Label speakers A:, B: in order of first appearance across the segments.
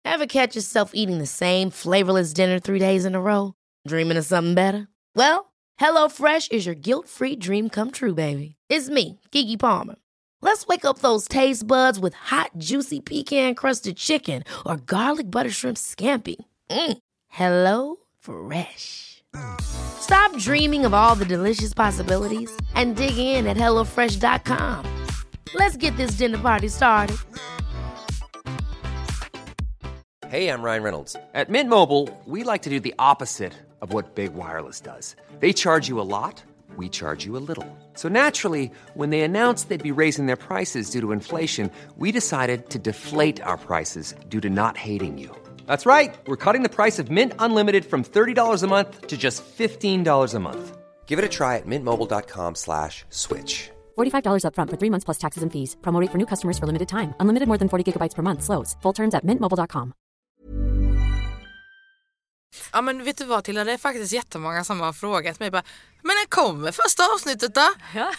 A: Ever catch yourself eating the same flavorless dinner 3 days in a row? Dreaming of something better? Well, HelloFresh is your guilt-free dream come true, baby. It's me, Keke Palmer. Let's wake up those taste buds with hot, juicy pecan-crusted chicken or garlic butter shrimp scampi. Hello Fresh. Stop dreaming of all the delicious possibilities and dig in at HelloFresh.com. Let's get this dinner party started.
B: Hey, I'm Ryan Reynolds. At Mint Mobile, we like to do the opposite of what Big Wireless does. They charge you a lot, we charge you a little. So naturally, when they announced they'd be raising their prices due to inflation, we decided to deflate our prices due to not hating you. That's right. We're cutting the price of Mint Unlimited from $30 a month to just $15 a month. Give it a try at mintmobile.com/switch.
C: $45 up front for 3 months plus taxes and fees. Promo rate for new customers for limited time. Unlimited more than 40 gigabytes per month. Slows full terms at mintmobile.com.
D: Ja, men vet du vad, Tilda? Det är faktiskt jättemånga som har frågat mig bara, men när kommer första avsnittet då?
E: Ja.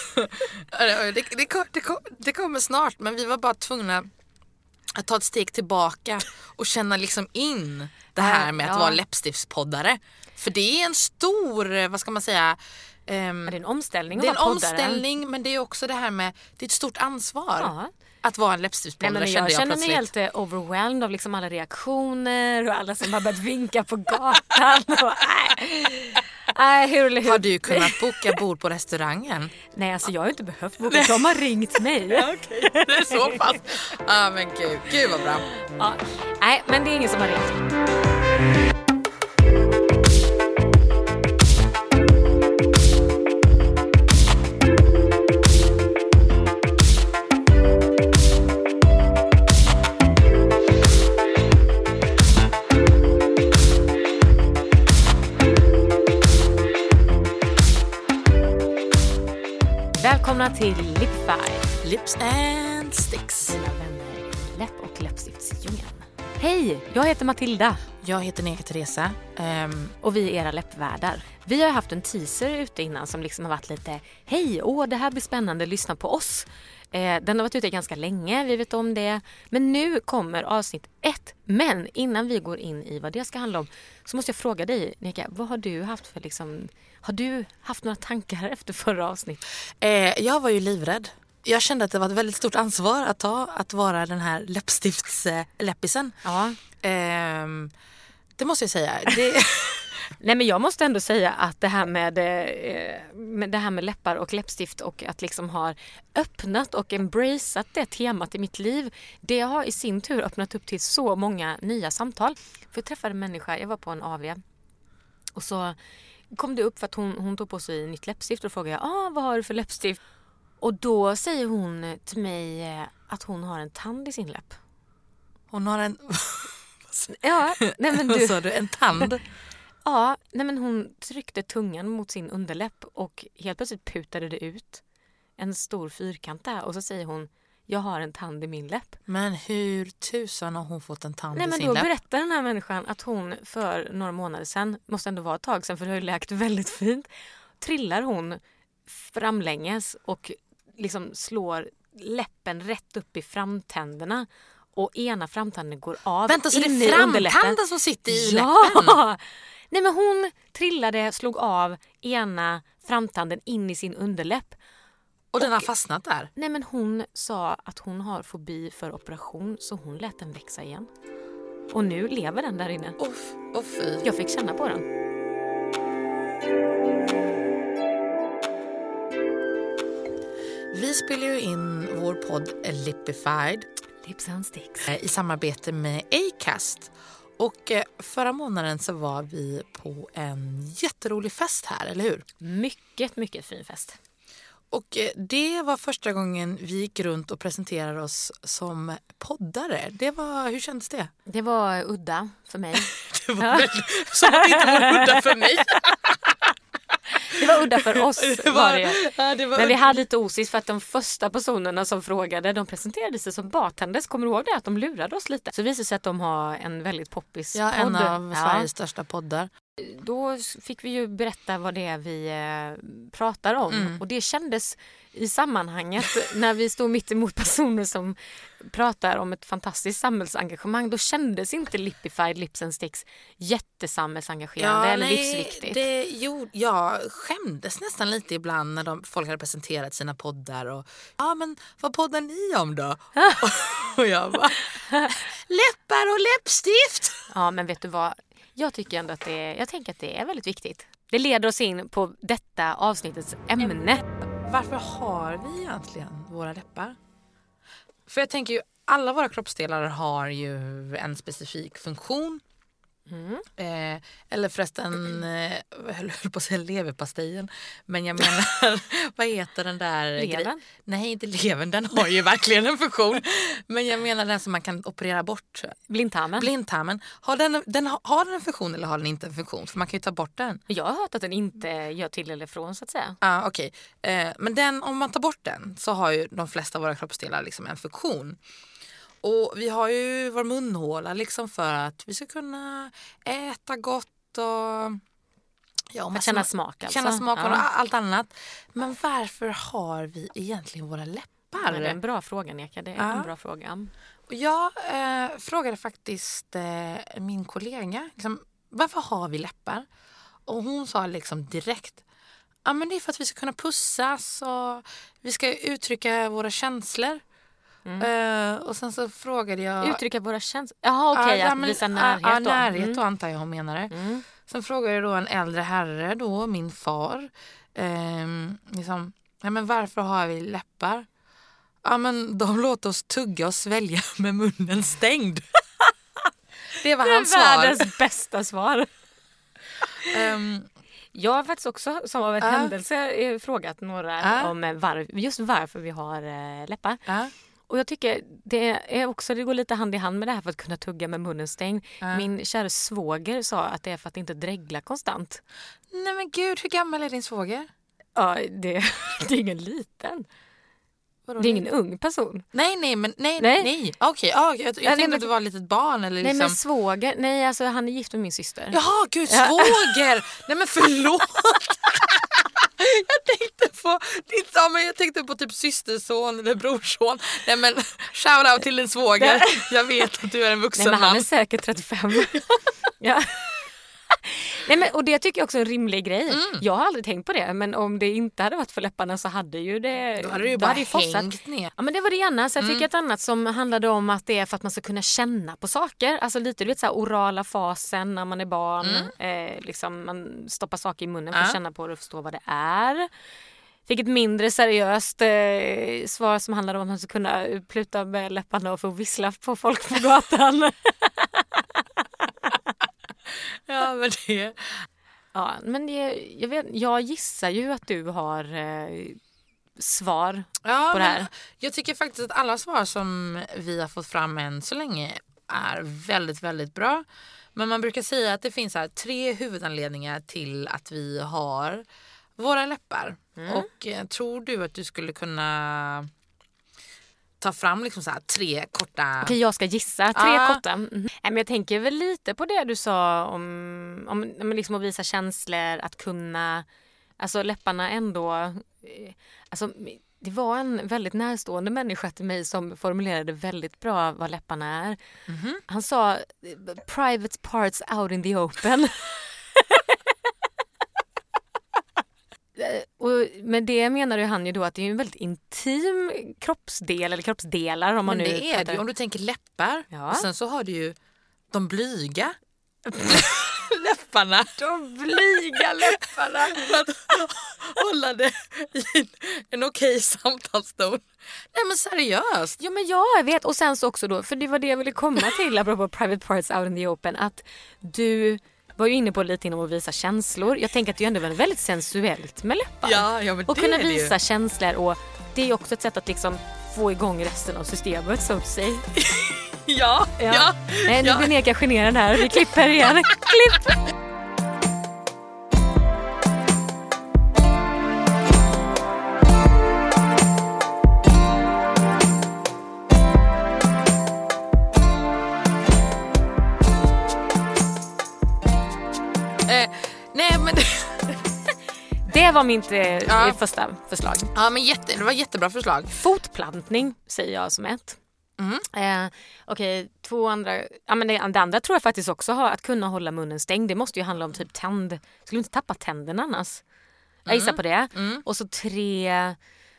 D: det kommer snart, men vi var bara tvungna att ta ett steg tillbaka och känna liksom in det här med att vara läppstiftspoddare. För det är en stor, vad ska man säga...
E: det är en omställning.
D: Det är en omställning, men det är också det här med, det är ett stort ansvar att vara en läppstiftspoddare.
E: Jag känner mig helt overwhelmed av liksom alla reaktioner och alla som har börjat vinka på gatan. Och, hur?
D: Har du kunnat boka bord på restaurangen?
E: Nej, alltså jag har inte behövt boka. De har ringt mig.
D: Okej, det är så pass. Men gud vad bra.
E: Ja. Nej, men det är ingen som har ringt. Välkomna till Lipfy,
D: Lips and Sticks.
E: Dina vänner i läpp- och läppstiftsdjungeln. Hej, jag heter Matilda.
D: Jag heter Neka Teresa.
E: Och vi är era läppvärdar. Vi har haft en teaser ute innan som liksom har varit lite hej, det här blir spännande, lyssna på oss. Den har varit ute ganska länge, vi vet om det. Men nu kommer avsnitt 1. Men innan vi går in i vad det ska handla om så måste jag fråga dig, Neka, vad har du haft för liksom... Har du haft några tankar efter förra avsnitt?
D: Jag var ju livrädd. Jag kände att det var ett väldigt stort ansvar att ta, att vara den här läppstiftsläppisen.
E: Ja.
D: Det måste jag säga.
E: Nej, men jag måste ändå säga att det här med läppar och läppstift och att liksom ha öppnat och embraceat det temat i mitt liv, det har i sin tur öppnat upp till så många nya samtal. För jag träffade en människa, jag var på en AV och så kom det upp för att hon tog på sig nytt läppstift och frågade vad har du för läppstift? Och då säger hon till mig att hon har en tand i sin läpp.
D: Hon har en...
E: Ja, nej men
D: Vad sa du? En tand?
E: Ja, nej men hon tryckte tungan mot sin underläpp och helt plötsligt putade det ut en stor fyrkant där. Och så säger hon, jag har en tand i min läpp.
D: Men hur tusan har hon fått en tand i sin läpp?
E: Nej, men då berättar den här människan att hon för några månader sedan, måste ändå vara ett tag sedan för det har ju läkt väldigt fint, trillar hon framlänges och liksom slår läppen rätt upp i framtänderna. Och ena framtanden går av.
D: Vänta, så det är framtanden som sitter i läppen?
E: Ja! Nej, men hon trillade, slog av ena framtanden in i sin underläpp.
D: Och den har fastnat där?
E: Nej, men hon sa att hon har fobi för operation så hon lät den växa igen. Och nu lever den där inne.
D: Fy.
E: Jag fick känna på den.
D: Vi spelar ju in vår podd Lipified
E: Lips and Sticks
D: i samarbete med Acast. Och förra månaden så var vi på en jätterolig fest här, eller hur?
E: Mycket, mycket fin fest.
D: Och det var första gången vi gick runt och presenterade oss som poddare. Hur kändes det?
E: Det var udda för mig.
D: Det var som att det inte var udda för mig.
E: Det var udda för oss. Var det.
D: Ja, det var
E: men vi hade lite osis för att de första personerna som frågade, de presenterade sig som bartenders. Kommer du ihåg det? Att de lurade oss lite. Så visade sig att de har en väldigt poppis podd.
D: En av Sveriges största poddar.
E: då fick vi ju berätta vad det är vi pratar om. Och det kändes i sammanhanget när vi stod mitt emot personer som pratar om ett fantastiskt samhällsengagemang. Då kändes inte Lipified Lips and Sticks jättesamhällsengagerande eller livsviktigt.
D: Jag skämdes nästan lite ibland när folk hade presenterat sina poddar. Och, ja, men vad poddar ni om då? Och jag bara, läppar och läppstift!
E: Ja, men vet du vad? Jag tycker ändå att jag tänker att det är väldigt viktigt. Det leder oss in på detta avsnittets ämne.
D: Varför har vi egentligen våra läppar? För jag tänker ju, alla våra kroppsdelar har ju en specifik funktion. Eller förresten, jag höll på att säga leverpastejen. Men jag menar, vad heter den där?
E: Levern?
D: Nej, inte levern, den har ju verkligen en funktion. Men jag menar den som man kan operera bort. Blindtarmen. Har den en funktion eller har den inte en funktion? För man kan ju ta bort den.
E: Jag har hört att den inte gör till eller från, så att säga.
D: Ja, okej. Men om man tar bort den så har ju de flesta av våra kroppsdelar liksom en funktion. Och vi har ju vår munhåla liksom för att vi ska kunna äta gott och
E: känna smak. Alltså.
D: Känna smak och allt annat. Men varför har vi egentligen våra läppar?
E: Det är en bra fråga, Neka. Det är en bra fråga.
D: Och jag frågade faktiskt min kollega liksom, varför har vi läppar? Och hon sa liksom direkt, ja, men det är för att vi ska kunna pussas och vi ska uttrycka våra känslor. Och sen så frågade jag...
E: Uttrycka våra känslor? Jaha, okej, att visa närhet då.
D: Ja, närhet då antar jag hon menade. Sen frågade jag då en äldre herre då, min far. Liksom, ja, men varför har vi läppar? Ja, men de låter oss tugga och svälja med munnen stängd. Det var hans svar.
E: Världens bästa svar. Jag har faktiskt också, som av en händelse, frågat några om varför vi har läppar. Och jag tycker det går lite hand i hand med det här för att kunna tugga med munnen stängd. Min kära svåger sa att det är för att inte dregla konstant.
D: Nej men gud, hur gammal är din svåger?
E: Ja, det är ingen liten. Det är ingen ung person.
D: Nej. Okej, jag tänkte att det var ett litet barn eller liksom.
E: Nej, men svåger. Nej, alltså han är gift med min syster.
D: Jaha, gud, svåger. Nej men förlåt. Jag tänkte på typ systerson eller brorson. Nej men shout out till din svåger. Jag vet att du är en vuxen man.
E: Nej, men han är säkert 35. Ja. Nej, men, och det tycker jag också är en rimlig grej. Jag har aldrig tänkt på det, men om det inte hade varit för läpparna så hade ju det...
D: Då hade det ju bara hängt ner.
E: Ja, men det var det ena. Sen fick jag ett annat som handlade om att det är för att man ska kunna känna på saker. Alltså lite, du vet, så här orala fasen när man är barn. Liksom, man stoppar saker i munnen för att känna på det och förstå vad det är. Fick ett mindre seriöst svar som handlade om att man ska kunna pluta med läpparna och få vissla på folk på gatan.
D: Ja, men det...
E: Ja, men jag gissar ju att du har svar på det här.
D: Jag tycker faktiskt att alla svar som vi har fått fram än så länge är väldigt, väldigt bra. Men man brukar säga att det finns här 3 huvudanledningar till att vi har våra läppar. Och tror du att du skulle kunna ta fram liksom så här 3 korta...
E: Okej, jag ska gissa. 3 korta. Men jag tänker väl lite på det du sa om liksom att visa känslor, att kunna... Alltså läpparna ändå... Alltså, det var en väldigt närstående människa till mig som formulerade väldigt bra vad läpparna är. Han sa private parts out in the open. Men det menar ju han ju då att det är en väldigt intim kroppsdel eller kroppsdelar om man
D: men
E: nu
D: det är det, om du tänker läppar. Och sen så har du ju de blyga läpparna.
E: De blyga läpparna.
D: För att hålla det i en okej samtalston. Nej men seriöst.
E: Ja men jag vet. Och sen så också då, för det var det jag ville komma till apropå private parts out in the open, att du var ju inne på lite inom att visa känslor. Jag tänker att det ändå var väldigt sensuellt med läppar.
D: Ja, men
E: och
D: det
E: kunna
D: är det
E: visa
D: ju.
E: Känslor, och det är ju också ett sätt att liksom få igång resten av systemet, så att säga.
D: Ja.
E: Nej, nu blir Neka generad här. Vi klipper igen. Klipp! det var mitt första förslag.
D: Ja, men det var jättebra förslag.
E: Fotplantning säger jag som ett. Okej, 2 andra. Ja, men det andra tror jag faktiskt också har att kunna hålla munnen stängd. Det måste ju handla om typ skulle inte tappa tänderna annars. Jag gissar på det. Och så 3.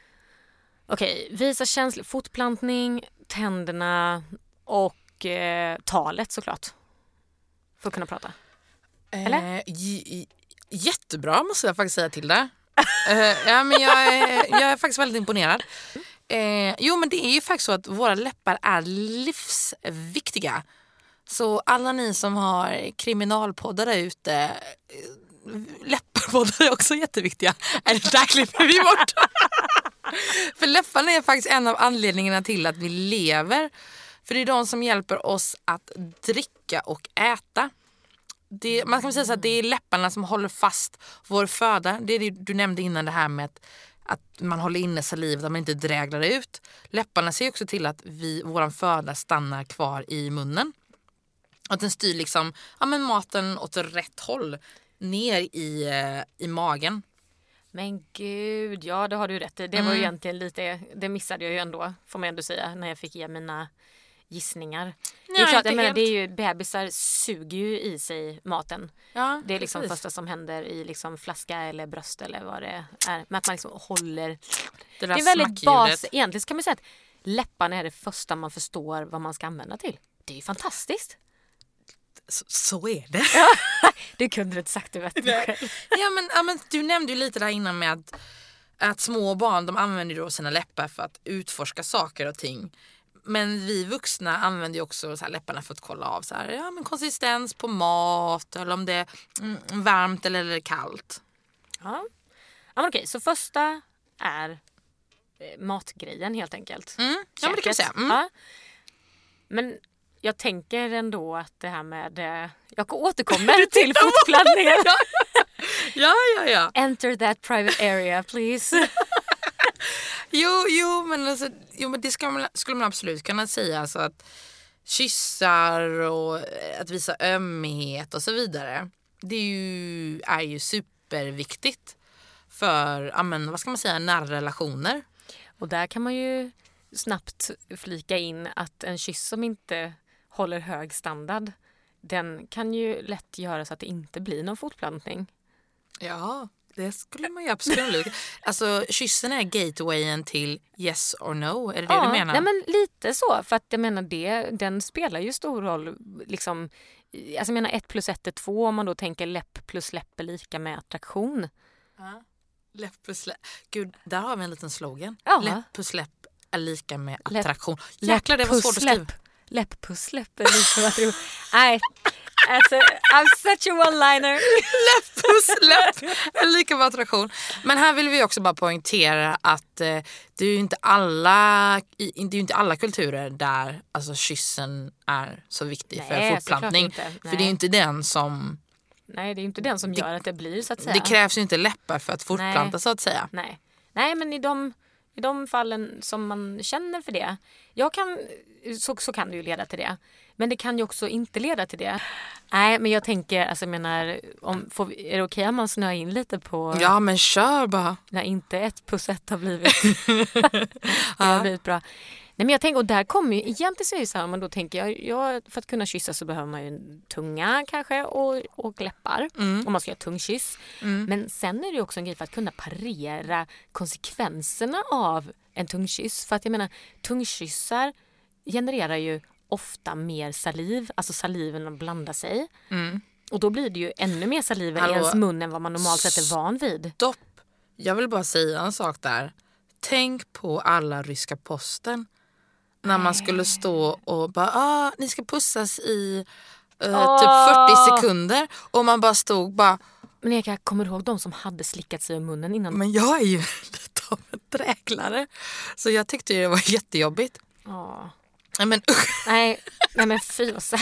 E: Okej, visa känslig fotplantning, tänderna och talet såklart. För att kunna prata. Eller?
D: Jättebra måste jag faktiskt säga till det. Ja, men jag är faktiskt väldigt imponerad. Jo, men det är ju faktiskt så att våra läppar är livsviktiga. Så alla ni som har kriminalpoddar där ute, läpparpoddar är också jätteviktiga. Där klipper vi bort. För läpparna är faktiskt en av anledningarna till att vi lever. För det är de som hjälper oss att dricka och äta. Man kan säga så att det är läpparna som håller fast vår föda. Det är det du nämnde innan, det här med att man håller inne salivet, att man inte dräglar ut. Läpparna ser också till att våran föda stannar kvar i munnen. Att den styr liksom, maten åt rätt håll ner i magen.
E: Men gud, ja, det har du rätt i. Det var ju egentligen lite, det missade jag ju ändå, får man ändå säga, när jag fick ge mina gissningar. Nej, det är klart, jag menar, det är ju, bebisar suger ju i sig maten.
D: Ja,
E: det är liksom första som händer i liksom flaska eller bröst eller vad det är. Men att man liksom håller. Det är väldigt egentligen kan man säga att läpparna är det första man förstår vad man ska använda till. Det är ju fantastiskt.
D: Så är det.
E: Det kunde du inte sagt, du vet.
D: Ja, men du nämnde ju lite där innan med att små barn, de använder ju då sina läppar för att utforska saker och ting. Men vi vuxna använder ju också så här läpparna för att kolla av så här, men konsistens på mat, eller om det är varmt eller kallt.
E: Ja, men okej, så första är matgrejen helt enkelt.
D: Ja, men det kan jag säga.
E: Ja. Men jag tänker ändå att det här med, jag återkommer till fotplantningen.
D: Ja.
E: Enter that private area, please.
D: Men det skulle man absolut kunna säga, alltså att kyssar och att visa ömhet och så vidare. Det är ju superviktigt för, vad ska man säga, nära relationer.
E: Och där kan man ju snabbt flika in att en kyss som inte håller hög standard, den kan ju lätt göra så att det inte blir någon fotplantning.
D: Ja, det skulle man ju absolut. Alltså, kyssen är gatewayen till yes or no, är det det du menar?
E: Nej, men lite så, för att jag menar den spelar ju stor roll liksom, alltså jag menar 1 + 1 är 2 om man då tänker läpp plus läpp är lika med attraktion.
D: Ja. Läpp plus läpp. Gud, där har vi en liten slogan.
E: Ja.
D: Läpp plus läpp är lika med attraktion. Jäklar, det var svårt att skriva.
E: Läpp plus läpp är lika med attraktion. Nej. Alltså, I'm such a one-liner.
D: Läpp plus läpp är lika med attraktion. Men här vill vi också bara poängtera att det är ju inte alla kulturer där alltså kyssen är så viktig för fotplantning. För det är ju inte den som...
E: Nej, det är inte den som gör att det blir, så att säga.
D: Det krävs ju inte läppar för att fortplanta, så att säga.
E: Nej, men i de fallen som man känner för det, så kan det ju leda till det. Men det kan ju också inte leda till det. Nej, men jag tänker, alltså jag menar, är det okej om man snöar in lite på...
D: Ja, men kör bara.
E: När inte 1 + 1 har blivit, har blivit bra. Nej, men jag tänker, och där kommer ju, egentligen så är det så här, man då tänker jag, för att kunna kyssa så behöver man ju en tunga kanske och läppar. Om man ska göra tungkyss. Men sen är det ju också en grej för att kunna parera konsekvenserna av en tungkyss. För att jag menar, tungkyssar genererar ju ofta mer saliv, alltså saliven blandar sig. Och då blir det ju ännu mer saliv i ens mun än vad man normalt sett är van vid.
D: Stopp! Jag vill bara säga en sak där. Tänk på alla ryska posten. När man skulle stå och bara, ni ska pussas i typ 40 sekunder. Och man bara stod bara...
E: Men jag kommer ihåg de som hade slickat sig i munnen innan.
D: Men jag är ju lite av en dräglare. Så jag tyckte det var jättejobbigt. Nej, men
E: nej, men fy vad så.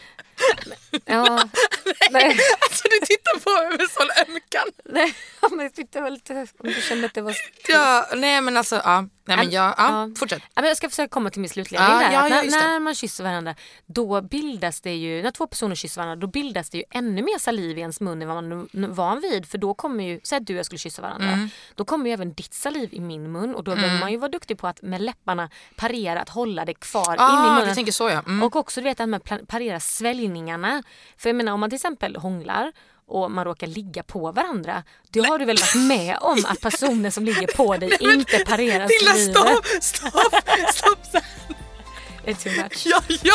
E: Ja. Nej.
D: Alltså du tittar på mig med sån ömkan.
E: Nej, men jag tyckte väl lite om du kände att det var...
D: Ja, nej men alltså, ja. Nej, men fortsätt.
E: Jag ska försöka komma till min slutledning där. När man kysser varandra, då bildas det ju, när två personer kysser varandra, då bildas det ju ännu mer saliv i ens mun än vad man var van vid. För då kommer ju, säg att du och jag skulle kyssa varandra, då kommer ju även ditt saliv i min mun. Och då behöver man ju vara duktig på att med läpparna parera, att hålla det kvar in i munnen.
D: Du tänker så, ja.
E: Och också du vet att man parerar sväljningarna. För jag menar, om man till exempel hånglar och man råkar ligga på varandra, då har du väl varit med om att personen som ligger på dig inte parerar salivet.
D: Stopp.
E: Det är too much.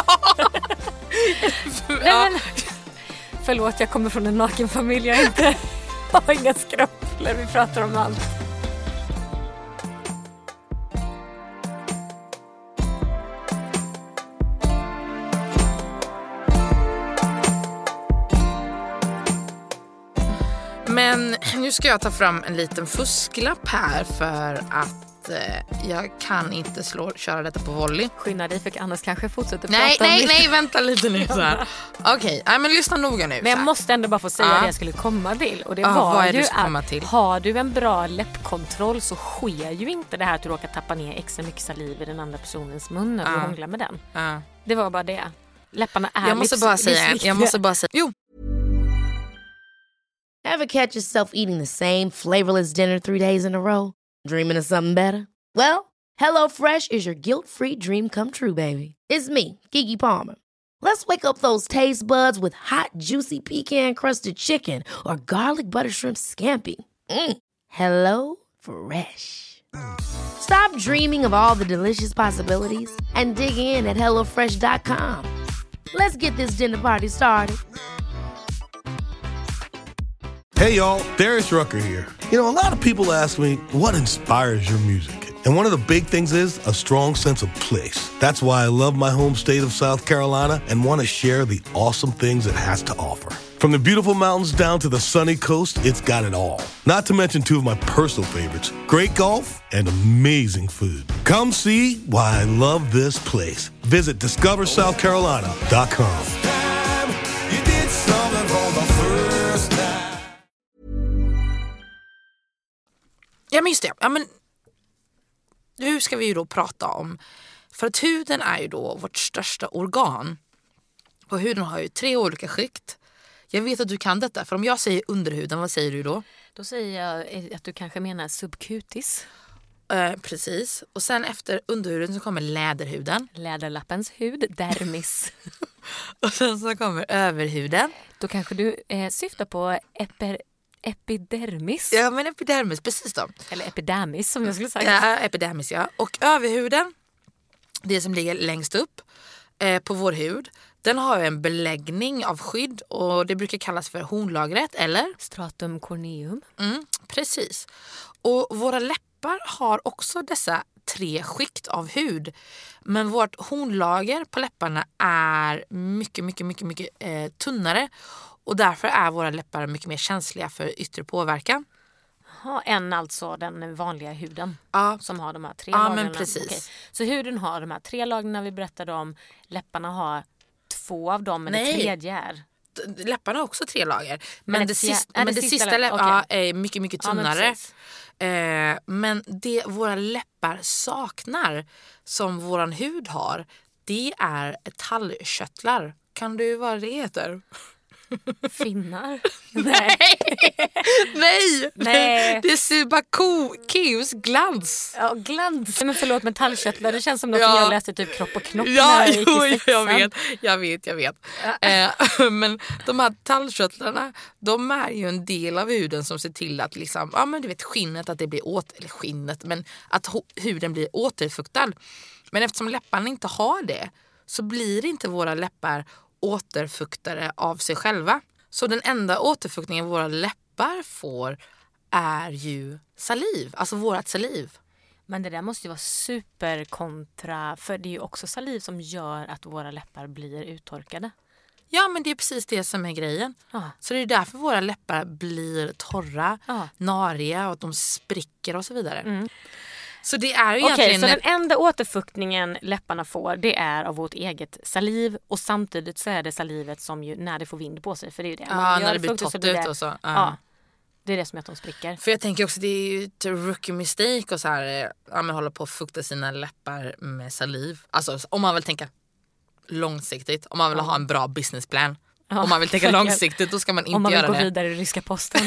D: Ja.
E: Men, förlåt, jag kommer från en naken familj. Jag har inga skrupler, vi pratar om allt.
D: Men nu ska jag ta fram en liten fusklapp här för att jag kan inte köra detta på volley.
E: Skynda dig, för annars kanske fortsätter prata.
D: Nej, vänta lite nu så här. Okej, men lyssna noga nu.
E: Men jag måste ändå bara få säga det jag skulle komma till. Och det var ju att har du en bra läppkontroll så sker ju inte det här att du råkar tappa ner extra mycket saliv i den andra personens mun när du hånglar med den. Det var bara det. Läpparna är
D: jag måste bara säga. Jo.
A: Ever catch yourself eating the same flavorless dinner 3 days in a row? Dreaming of something better? Well, HelloFresh is your guilt-free dream come true, baby. It's me, Keke Palmer. Let's wake up those taste buds with hot, juicy pecan-crusted chicken or garlic butter shrimp scampi. Hello Fresh. Stop dreaming of all the delicious possibilities and dig in at HelloFresh.com. Let's get this dinner party started.
F: Hey, y'all, Darius Rucker here. You know, a lot of people ask me, what inspires your music? And one of the big things is a strong sense of place. That's why I love my home state of South Carolina and want to share the awesome things it has to offer. From the beautiful mountains down to the sunny coast, it's got it all. Not to mention two of my personal favorites, great golf and amazing food. Come see why I love this place. Visit discoversouthcarolina.com.
D: Ja, men just det. Ja, men nu ska vi ju då prata om, för att huden är ju då vårt största organ. Och huden har ju 3 olika skikt. Jag vet att du kan detta, för om jag säger underhuden, vad säger du då?
E: Då säger jag att du kanske menar subcutis.
D: Precis. Och sen efter underhuden så kommer läderhuden.
E: Läderlappens hud, dermis.
D: Och sen så kommer överhuden.
E: Då kanske du syftar på epidermis.
D: Ja, men epidermis, precis då.
E: Eller epidermis som jag skulle säga.
D: Ja, epidermis, ja. Och överhuden, det som ligger längst upp på vår hud, den har ju en beläggning av skydd och det brukar kallas för hornlagret, eller?
E: Stratum corneum.
D: Precis. Och våra läppar har också dessa 3 skikt av hud. Men vårt hornlager på läpparna är mycket tunnare. Och därför är våra läppar mycket mer känsliga för yttre påverkan.
E: Än alltså den vanliga huden som har de här 3
D: lagren.
E: Ja,
D: men precis.
E: Okay. Så huden har de här 3 lagren vi berättade om. Läpparna har 2 av dem, men det tredje är...
D: Läpparna har också 3 lager. Men det sista läpparna är mycket tunnare. Men det våra läppar saknar, som våran hud har, det är tallkörtlar. Kan du vad det heter?
E: Finnar?
D: Nej. Det är subaceus glans.
E: Ja, glans. Men förlåt, men tallkörtlar, det känns som något jag läste typ kropp och knopp.
D: Jag vet. Men de här tallkörtlarna, de är ju en del av huden som ser till att liksom, men du vet, skinnet, att det blir men att huden blir återfuktad. Men eftersom läpparna inte har det, så blir inte våra läppar återfuktare av sig själva. Så den enda återfuktningen våra läppar får är ju saliv, alltså vårat saliv.
E: Men det där måste ju vara superkontra, för det är ju också saliv som gör att våra läppar blir uttorkade.
D: Ja, men det är precis det som är grejen. Så det är därför våra läppar blir torra, nariga och att de spricker och så vidare. Så det är ju egentligen...
E: Så den enda återfuktningen läpparna får, det är av vårt eget saliv. Och samtidigt så är det salivet som ju, när det får vind på sig, för det är ju det.
D: När det blir torrt ut och så.
E: Det är det som gör att de spricker.
D: För jag tänker också, det är ju ett rookie mistake och så här, hålla på att fukta sina läppar med saliv. Alltså om man vill tänka långsiktigt, om man vill ha en bra businessplan.
E: Ja,
D: om man vill tänka långsiktigt, då ska man inte göra det.
E: Om man vill gå vidare i ryska posten.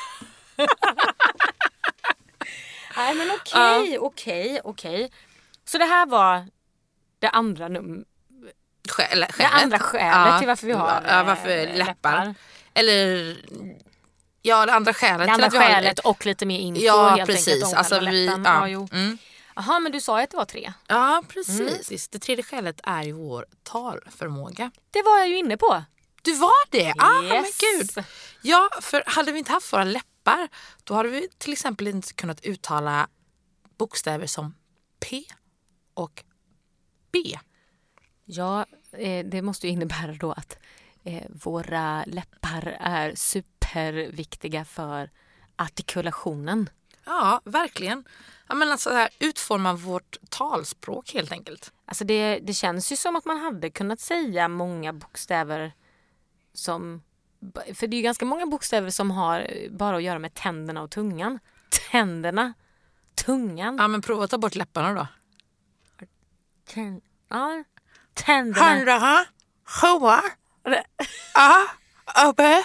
E: Nej men okej. Så det här var det andra
D: Skälet
E: till varför vi har
D: varför läppar. Eller det andra skälet.
E: Det andra
D: till att
E: skälet och lite mer info.
D: Ja,
E: helt
D: precis.
E: enkelt, om
D: alltså
E: läppen. Jaha, men du sa att det var 3.
D: Ja, precis. Det tredje skälet är ju vår talförmåga.
E: Det var jag ju inne på.
D: Du var det?
E: Yes.
D: Men gud. Ja, för hade vi inte haft våra läppar, då hade vi till exempel inte kunnat uttala bokstäver som P och B.
E: Ja, det måste ju innebära då att våra läppar är superviktiga för artikulationen.
D: Ja, verkligen. Ja, men alltså här, utforma vårt talspråk helt enkelt.
E: Alltså det känns ju som att man hade kunnat säga många bokstäver som... För det är ju ganska många bokstäver som har bara att göra med tänderna och tungan. Tänderna, tungan.
D: Ja, men prova att ta bort läpparna då.
E: Tänderna.
D: Handla, sjua, uppe,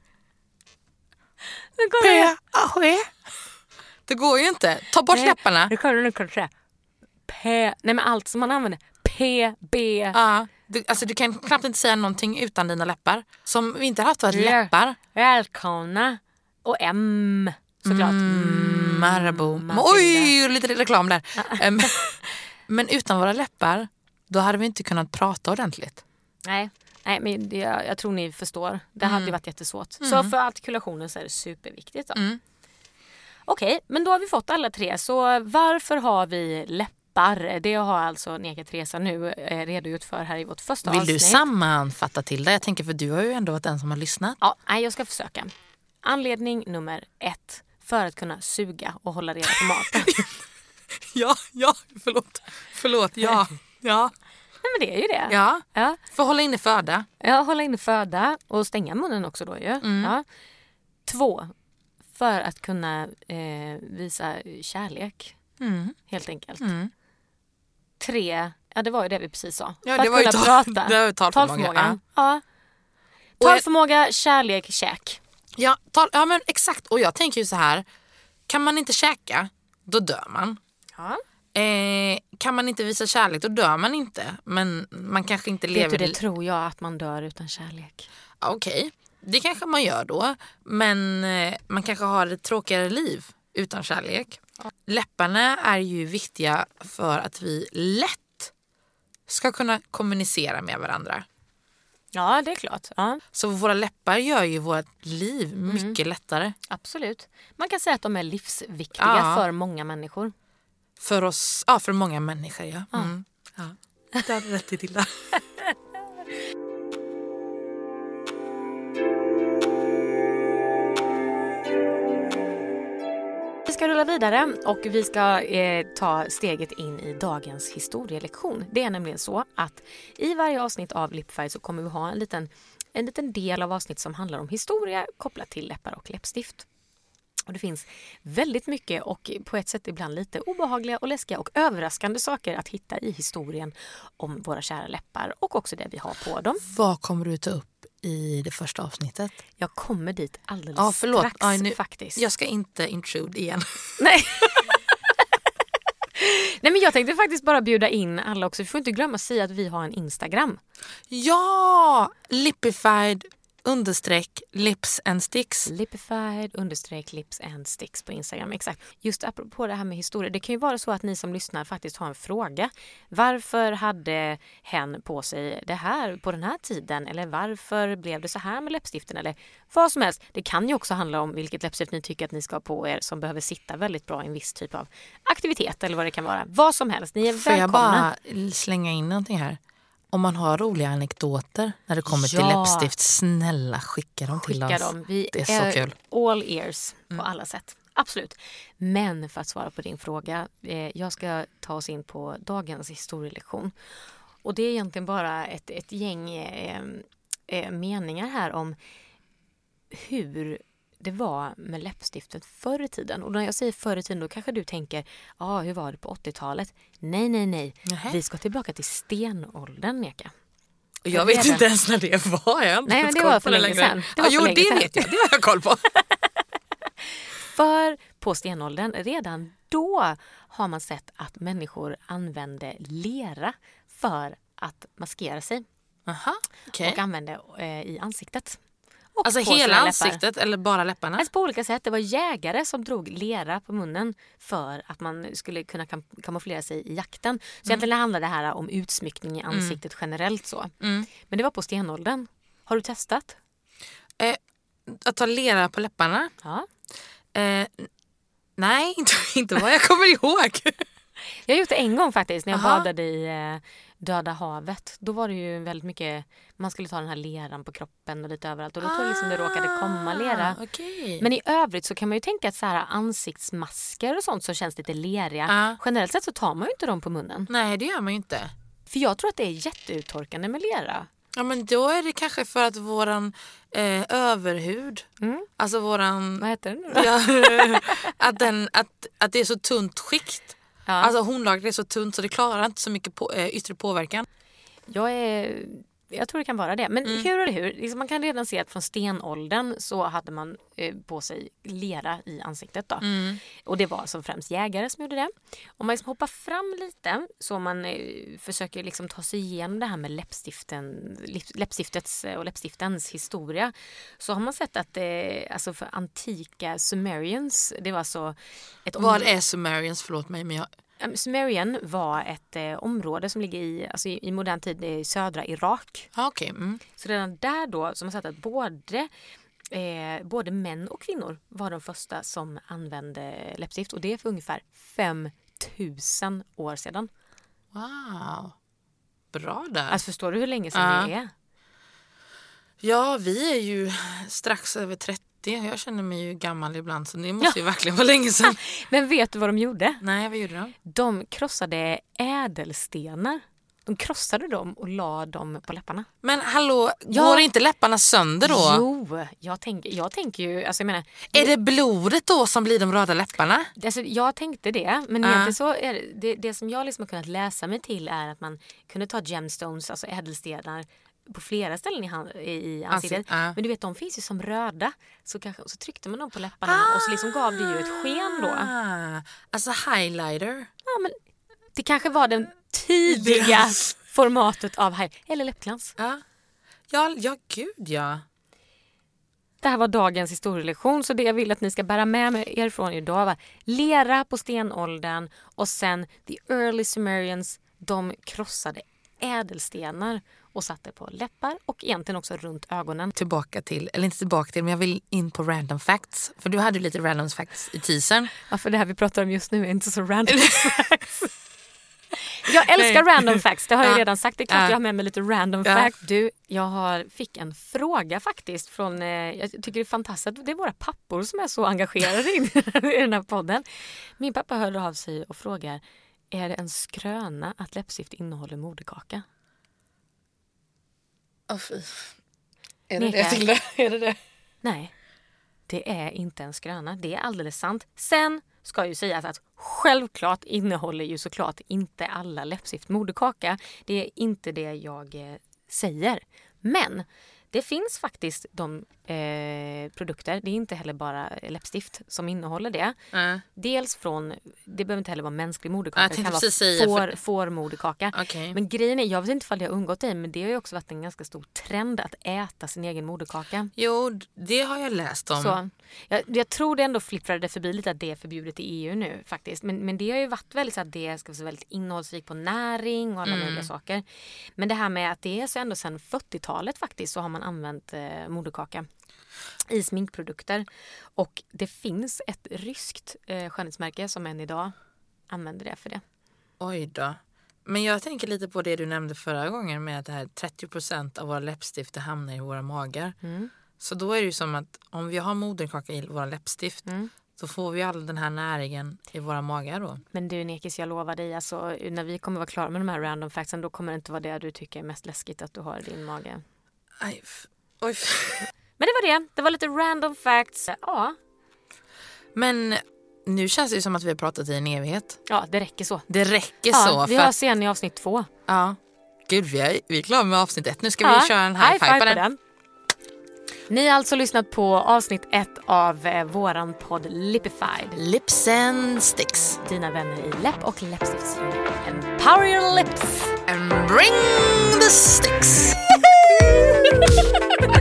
D: P, det går ju inte. Ta bort läpparna.
E: Det kan du säga. P. Nej, men allt som man använder. P, B.
D: Ja, du kan knappt inte säga någonting utan dina läppar. Som vi inte har haft läppar.
E: Välkomna. Och M, såklart.
D: Marabou. Oj, lite reklam där. Men utan våra läppar, då hade vi inte kunnat prata ordentligt.
E: Nej, men jag tror ni förstår. Det hade ju varit jättesvårt. Så för artikulationen så är det superviktigt då. Okej, men då har vi fått alla 3. Så varför har vi läppar? Det har alltså Neka Teresa nu redogjort för här i vårt första avsnitt.
D: Vill du sammanfatta till det? Jag tänker, för du har ju ändå varit den som har lyssnat.
E: Ja, jag ska försöka. Anledning nummer 1. För att kunna suga och hålla reda på maten.
D: Ja, förlåt, ja.
E: Nej, men det är ju det.
D: Ja. För att hålla inne föda.
E: Ja, hålla inne föda och stänga munnen också då ju. Ja. 2. För att kunna visa kärlek. Helt enkelt. 3. Ja, det var ju det vi precis sa.
D: Ja,
E: för
D: det
E: att
D: var
E: kunna
D: ju
E: prata.
D: det var talförmåga.
E: Ja. Talförmåga, kärlek, käk.
D: Ja, men exakt. Och jag tänker ju så här. Kan man inte käka, då dör man.
E: Ja.
D: Kan man inte visa kärlek, då dör man inte. Men man kanske inte lever...
E: Vet du, det tror jag att man dör utan kärlek.
D: Okej, det kanske man gör då. Men man kanske har ett tråkigare liv utan kärlek. Läpparna är ju viktiga för att vi lätt ska kunna kommunicera med varandra.
E: Ja, det är klart. Ja.
D: Så våra läppar gör ju vårt liv mycket lättare.
E: Absolut. Man kan säga att de är livsviktiga för många människor.
D: För oss, för många människor, ja. Det hade rätt till det.
E: Vi ska rulla vidare och vi ska ta steget in i dagens historielektion. Det är nämligen så att i varje avsnitt av Lipfight så kommer vi ha en liten del av avsnitt som handlar om historia kopplat till läppar och läppstift. Och det finns väldigt mycket och på ett sätt ibland lite obehagliga och läskiga och överraskande saker att hitta i historien om våra kära läppar och också det vi har på dem.
D: Vad kommer du ta upp i det första avsnittet?
E: Jag kommer dit alldeles strax faktiskt.
D: Jag ska inte intrude igen.
E: Nej. Nej, men jag tänkte faktiskt bara bjuda in alla också. Vi får inte glömma att säga att vi har en Instagram.
D: Ja, Lipified_lips and sticks.
E: Lipified_lips and sticks på Instagram, exakt. Just apropå det här med historia, det kan ju vara så att ni som lyssnar faktiskt har en fråga. Varför hade hen på sig det här på den här tiden? Eller varför blev det så här med läppstiften? Eller vad som helst. Det kan ju också handla om vilket läppstift ni tycker att ni ska ha på er som behöver sitta väldigt bra i en viss typ av aktivitet eller vad det kan vara. Vad som helst, ni är välkomna.
D: Får jag bara slänga in någonting här? Om man har roliga anekdoter när det kommer till läppstift, snälla skicka dem till oss.
E: Vi
D: det är så kul.
E: All ears på alla sätt. Absolut. Men för att svara på din fråga, jag ska ta oss in på dagens historielektion. Och det är egentligen bara ett gäng meningar här om hur det var med läppstiftet förr i tiden. Och när jag säger förr i tiden då kanske du tänker, hur var det på 80-talet? Nej.
D: Nähä.
E: Vi ska tillbaka till stenåldern, Neka.
D: Och jag vet inte ens när det var.
E: Nej, men det var för länge sedan.
D: Vet jag. Det har jag koll på.
E: För på stenåldern, redan då har man sett att människor använde lera för att maskera sig.
D: Aha, okay.
E: Och använde i ansiktet. Och
D: alltså hela ansiktet eller bara läpparna?
E: Alltså på olika sätt. Det var jägare som drog lera på munnen för att man skulle kunna kamouflera sig i jakten. Så egentligen handlar det här om utsmyckning i ansiktet generellt så. Men det var på stenåldern. Har du testat?
D: Att ta lera på läpparna?
E: Ja.
D: Nej, inte vad jag kommer ihåg.
E: Jag har gjort det en gång faktiskt när jag badade i Döda havet. Då var det ju väldigt mycket, man skulle ta den här leran på kroppen och lite överallt. Och då tror jag liksom det råkade komma lera.
D: Okay.
E: Men i övrigt så kan man ju tänka att så här ansiktsmasker och sånt som känns lite leriga. Generellt sett så tar man ju inte dem på munnen.
D: Nej, det gör man ju inte.
E: För jag tror att det är jätteuttorkande med lera.
D: Ja, men då är det kanske för att våran överhud, alltså våran...
E: Vad heter den?
D: Att det är så tunt skikt. Ja. Alltså hornlagret är så tunt så det klarar inte så mycket yttre påverkan.
E: Jag tror det kan vara det. Men hur? Liksom man kan redan se att från stenåldern så hade man på sig lera i ansiktet. Då. Och det var som främst jägare som gjorde det. Om man liksom hoppar fram lite så man försöker liksom ta sig igenom det här med läppstiftets och läppstiftens historia. Så har man sett att alltså för antika Sumerians, det var så ett
D: Vad är Sumerians? Förlåt mig, men jag...
E: Sumerian var ett område som ligger i modern tid i södra Irak.
D: Okay.
E: Så redan där då som man sagt att både män och kvinnor var de första som använde läppstift. Och det är för ungefär 5000 år sedan.
D: Wow. Bra där.
E: Alltså förstår du hur länge sedan det är?
D: Ja, vi är ju strax över 30. Jag känner mig ju gammal ibland så det måste ju verkligen vara länge sedan.
E: Men vet du vad de gjorde?
D: Nej, vad gjorde de?
E: De krossade ädelstenar. De krossade dem och la dem på läpparna.
D: Men hallå, går inte läpparna sönder då?
E: Jo, jag tänker ju... Alltså jag menar,
D: är det blodet då som blir de röda läpparna?
E: Alltså, jag tänkte det, men egentligen så är det som jag liksom har kunnat läsa mig till är att man kunde ta gemstones, alltså ädelstenar, på flera ställen i ansiktet. Men du vet, de finns ju som röda. Så tryckte man dem på läpparna och så liksom gav det ju ett sken då.
D: Alltså highlighter.
E: Ja, men det kanske var den tidiga formatet av eller läppglans.
D: Ja, gud ja.
E: Det här var dagens historielektion, så det jag vill att ni ska bära med er från idag var lera på stenåldern och sen the early Sumerians, de krossade ädelstenar och satte på läppar och egentligen också runt ögonen.
D: Men jag vill in på random facts. För du hade ju lite random facts i teasern.
E: Ja, för det här vi pratar om just nu är inte så random facts. Jag älskar random facts, det har jag redan sagt. Det är klart jag har med mig lite random facts. Du, fick en fråga faktiskt från, jag tycker det är fantastiskt att det är våra pappor som är så engagerade i den här podden. Min pappa hörde av sig och frågar, är det en skröna att läppstift innehåller moderkaka?
D: Är det det?
E: Nej, det är inte en skröna. Det är alldeles sant. Sen ska ju sägas att självklart innehåller ju såklart inte alla läppstift moderkaka. Det är inte det jag säger. Men det finns faktiskt de produkter, det är inte heller bara läppstift som innehåller det. Dels från, det behöver inte heller vara mänsklig moderkaka, det kan vara fårmoderkaka.
D: Okay.
E: Men grejen är, jag vet inte ifall det har undgått dig, men det har ju också varit en ganska stor trend att äta sin egen moderkaka.
D: Jo, det har jag läst om.
E: Så, jag tror det ändå flipprade förbi lite att det är förbjudet i EU nu faktiskt. Men det har ju varit väldigt så att det ska vara väldigt innehållsrikt på näring och alla möjliga saker. Men det här med att det är så ändå sedan 40-talet faktiskt så har man använt moderkaka i sminkprodukter. Och det finns ett ryskt skönhetsmärke som än idag använder det för det.
D: Oj då. Men jag tänker lite på det du nämnde förra gången med att det här 30% av våra läppstift hamnar i våra magar. Så då är det ju som att om vi har moderkaka i våra läppstift så får vi all den här näringen i våra magar då.
E: Men du Nekis, jag lovar dig, alltså, när vi kommer vara klara med de här random factsen, då kommer det inte vara det du tycker är mest läskigt att du har i din mage.
D: Oj.
E: Men det var det. Det var lite random facts. Ja.
D: Men nu känns det ju som att vi har pratat i en evighet.
E: Ja, det räcker så.
D: Det räcker så.
E: Vi har sen i avsnitt 2.
D: Ja. Gud, vi är klara med avsnitt 1. Nu ska vi köra en high five på den.
E: Ni har alltså lyssnat på avsnitt 1 av våran podd Lipified.
D: Lips and sticks.
E: Dina vänner i läpp- och läppstiftsunion. Empower your lips.
D: And bring the sticks.